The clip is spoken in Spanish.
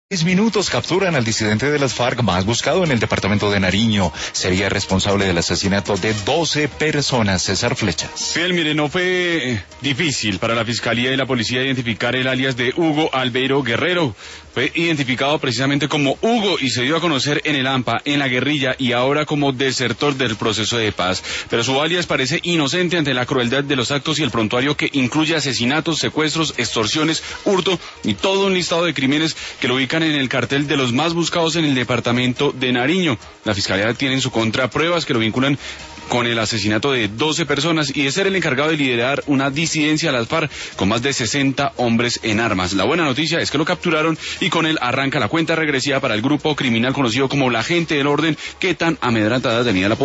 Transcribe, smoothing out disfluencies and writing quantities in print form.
10 minutos capturan al disidente de las FARC más buscado en el departamento de Nariño. Sería responsable del asesinato de 12 personas. César Flechas. Fidel, mire, no fue difícil para la Fiscalía y la Policía identificar el alias de Hugo Albeiro Guerrero. Fue identificado precisamente como Hugo y se dio a conocer en el AMPA, en la guerrilla y ahora como desertor del proceso de paz. Pero su alias parece inocente ante la crueldad de los actos y el prontuario que incluye asesinatos, secuestros, extorsiones, hurto y todo un listado de crímenes que lo ubican en el cartel de los más buscados en el departamento de Nariño. La Fiscalía tiene en su contra pruebas que lo vinculan con el asesinato de 12 personas y de ser el encargado de liderar una disidencia a las FARC con más de 60 hombres en armas. La buena noticia es que lo capturaron y con él arranca la cuenta regresiva para el grupo criminal conocido como la Gente del Orden, que tan amedrentada tenía la